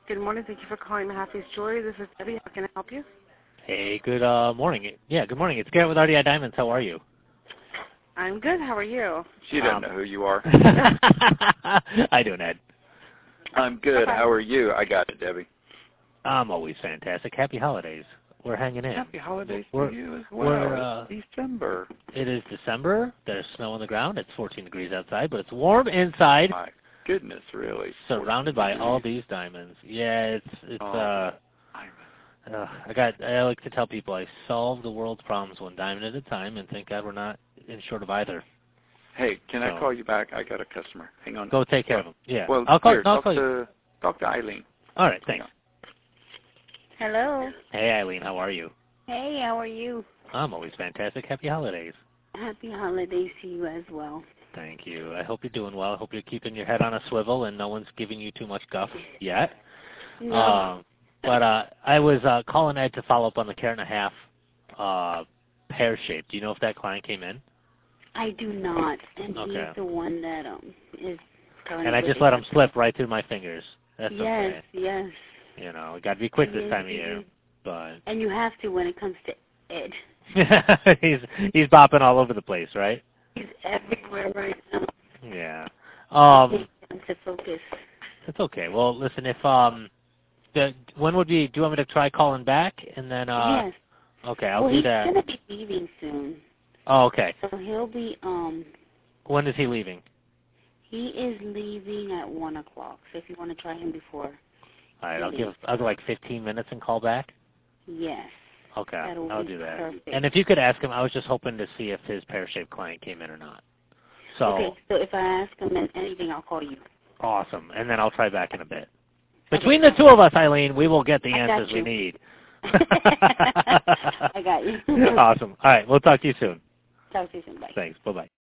Good morning. Thank you for calling Mahaffey's Jewelry. This is Debbie. How can I help you? Hey, good morning. Yeah, good morning. It's Garrett with RDI Diamonds. How are you? I'm good. How are you? She doesn't know who you are. I do, Ned. I'm good. How are you? I got it, Debbie. I'm always fantastic. Happy holidays. We're hanging in. Happy holidays to you as well. It's December. It is December. There's snow on the ground. It's 14 degrees outside, but it's warm inside. My goodness, really. Surrounded by all these diamonds. Yeah, I like to tell people I solve the world's problems one diamond at a time, and thank God we're not in short of either. Hey, can I call you back? I got a customer. Hang on. Go take care of him. Yeah. Well, I'll call talk you. Talk to Eileen. All right, thanks. Hello. Hey, Eileen, how are you? Hey, how are you? I'm always fantastic. Happy holidays. Happy holidays to you as well. Thank you. I hope you're doing well. I hope you're keeping your head on a swivel and no one's giving you too much guff yet. No. But I was calling Ed to follow up on the carat and a half pear shape. Do you know if that client came in? I do not, and Okay. he's the one that is. And I just let him slip right through my fingers. That's yes, okay. yes. You know, we got to be quick this time of year. But and you have to when it comes to Ed. he's bopping all over the place, right? He's everywhere right now. Yeah. To focus. That's okay. Well, listen, if when would be? Do you want me to try calling back and then? Yes. Okay, I'll do that. He's gonna be leaving soon. Oh, okay. So he'll be When is he leaving? He is leaving at 1 o'clock. So if you want to try him before. All right, I'll go like 15 minutes and call back. Yes. Okay, I'll do that. Perfect. And if you could ask him, I was just hoping to see if his pear-shaped client came in or not. So okay, so if I ask him anything, I'll call you. Awesome, and then I'll try back in a bit. Between the two of us, Eileen, we will get the answers we need. I got you. Awesome. All right, we'll talk to you soon. Talk to you soon. Bye. Thanks. Bye-bye.